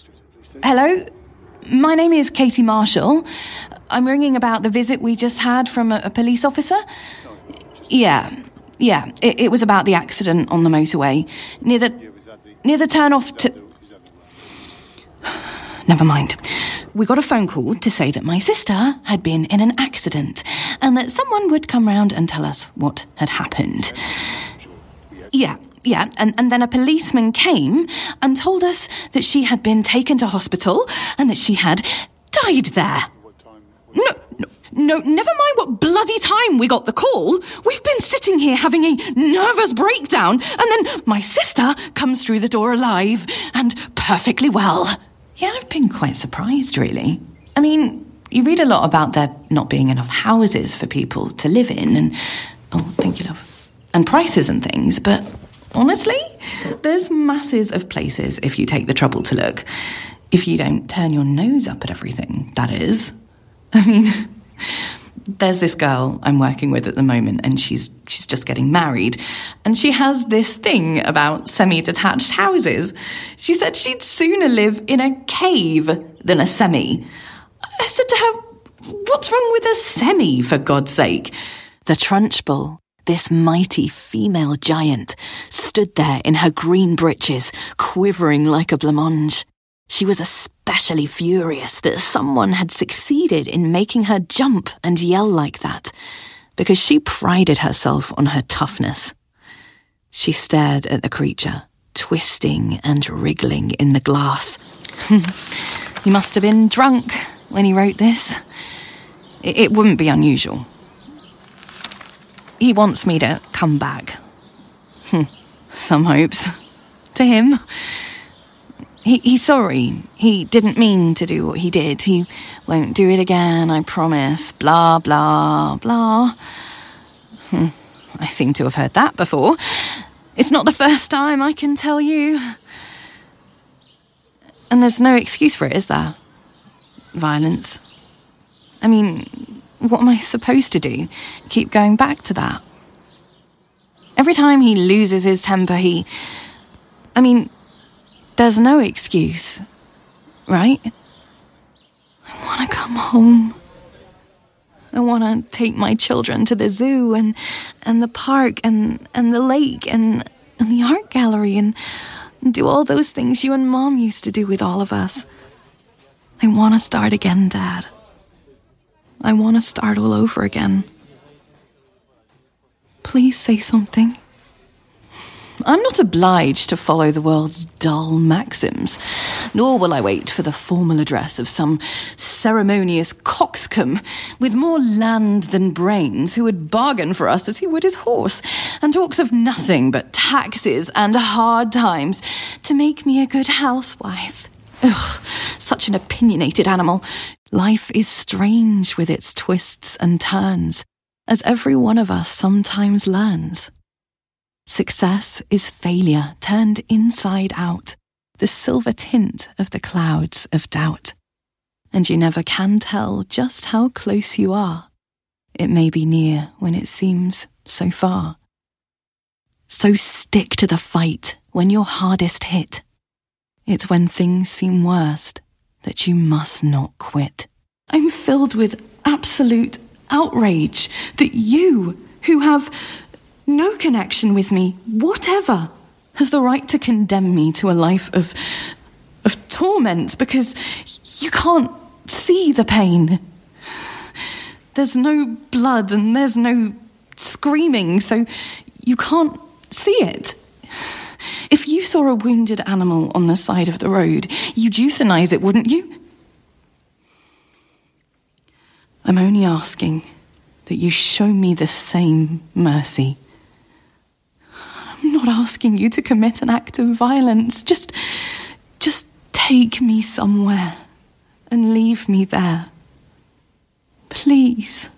Hello? My name is Katie Marshall. I'm ringing about the visit we just had from a police officer. Yeah. It was about the accident on the motorway. Near the turn-off to... Never mind. We got a phone call to say that my sister had been in an accident and that someone would come round and tell us what had happened. Yeah, and then a policeman came and told us that she had been taken to hospital and that she had died there. No, never mind what bloody time we got the call. We've been sitting here having a nervous breakdown, and then my sister comes through the door alive and perfectly well. Yeah, I've been quite surprised, really. I mean, you read a lot about there not being enough houses for people to live in, and... Oh, thank you, love. And prices and things, but honestly, there's masses of places if you take the trouble to look. If you don't turn your nose up at everything, that is. I mean... There's this girl I'm working with at the moment, and she's just getting married, and she has this thing about semi-detached houses. She said she'd sooner live in a cave than a semi. I said to her, what's wrong with a semi, for God's sake? The Trunchbull, this mighty female giant, stood there in her green breeches, quivering like a blancmange. She was especially furious that someone had succeeded in making her jump and yell like that, because she prided herself on her toughness. She stared at the creature, twisting and wriggling in the glass. He must have been drunk when he wrote this. It wouldn't be unusual. He wants me to come back. Some hopes. To him... He's sorry. He didn't mean to do what he did. He won't do it again, I promise. Blah, blah, blah. I seem to have heard that before. It's not the first time, I can tell you. And there's no excuse for it, is there? Violence. I mean, what am I supposed to do? Keep going back to that? Every time he loses his temper, there's no excuse, right? I want to come home. I want to take my children to the zoo and the park and the lake and the art gallery and do all those things you and Mom used to do with all of us. I want to start again, Dad. I want to start all over again. Please say something. I'm not obliged to follow the world's dull maxims, nor will I wait for the formal address of some ceremonious coxcomb with more land than brains who would bargain for us as he would his horse, and talks of nothing but taxes and hard times to make me a good housewife. Ugh, such an opinionated animal. Life is strange with its twists and turns, as every one of us sometimes learns. Success is failure turned inside out, the silver tint of the clouds of doubt. And you never can tell just how close you are. It may be near when it seems so far. So stick to the fight when you're hardest hit. It's when things seem worst that you must not quit. I'm filled with absolute outrage that you, who have no connection with me whatever, has the right to condemn me to a life of torment because you can't see the pain. There's no blood and there's no screaming, so you can't see it. If you saw a wounded animal on the side of the road, you'd euthanize it, wouldn't you? I'm only asking that you show me the same mercy. I'm not asking you to commit an act of violence. Just take me somewhere and leave me there. Please.